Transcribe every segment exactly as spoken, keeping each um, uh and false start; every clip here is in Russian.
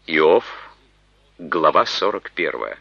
Иов, глава сорок первая.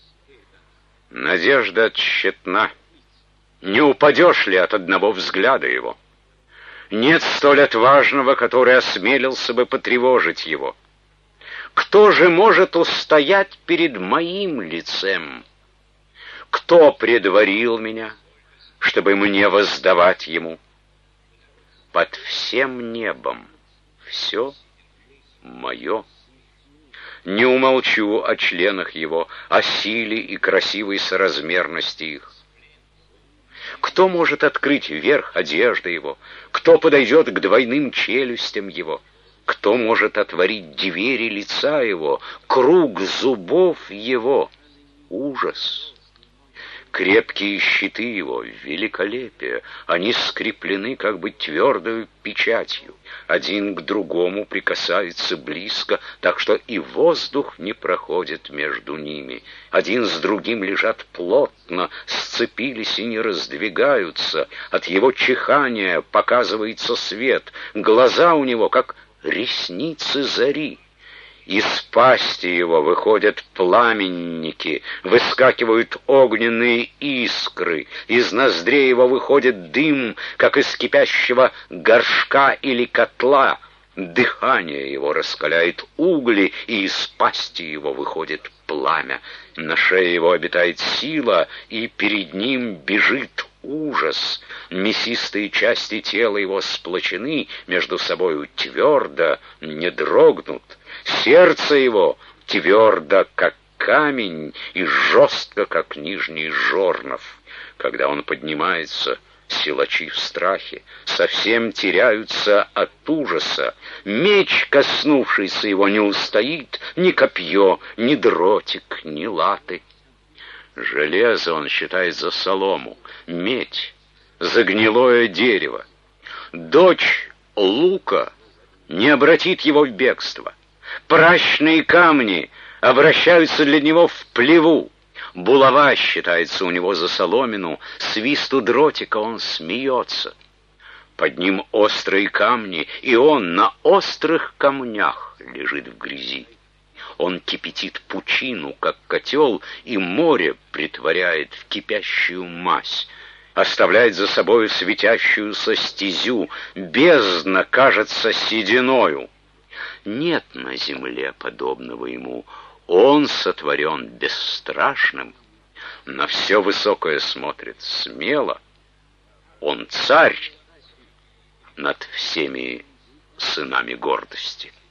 Надежда тщетна. Не упадешь ли от одного взгляда его? Нет столь отважного, который осмелился бы потревожить его. Кто же может устоять перед моим лицем? Кто предварил меня, чтобы мне воздавать ему? Под всем небом все мое. Не умолчу о членах его, о силе и красивой соразмерности их. Кто может открыть верх одежды его? Кто подойдет к двойным челюстям его? Кто может отворить двери лица его, круг зубов его? Ужас! Крепкие щиты его, великолепие, они скреплены как бы твердою печатью. Один к другому прикасается близко, так что и воздух не проходит между ними. Один с другим лежат плотно, сцепились и не раздвигаются. От его чихания показывается свет, глаза у него как ресницы зари. Из пасти его выходят пламенники, выскакивают огненные искры, из ноздрей его выходит дым, как из кипящего горшка или котла. Дыхание его раскаляет угли, и из пасти его выходит пламя. На шее его обитает сила, и перед ним бежит ужас. Мясистые части тела его сплочены между собою твердо, не дрогнут. Сердце его твердо, как камень, и жестко, как нижний жорнов. Когда он поднимается, силачи в страхе совсем теряются от ужаса. Меч, коснувшийся его, не устоит, ни копье, ни дротик, ни латы. Железо он считает за солому, медь за гнилое дерево. Дочь лука не обратит его в бегство. Пращные камни обращаются для него в плеву. Булава считается у него за соломину, свисту дротика он смеется. Под ним острые камни, и он на острых камнях лежит в грязи. Он кипятит пучину, как котел, и море притворяет в кипящую мазь. Оставляет за собою светящуюся стезю, бездна кажется сединою. Нет на земле подобного ему, он сотворен бесстрашным, на все высокое смотрит смело, он царь над всеми сынами гордости.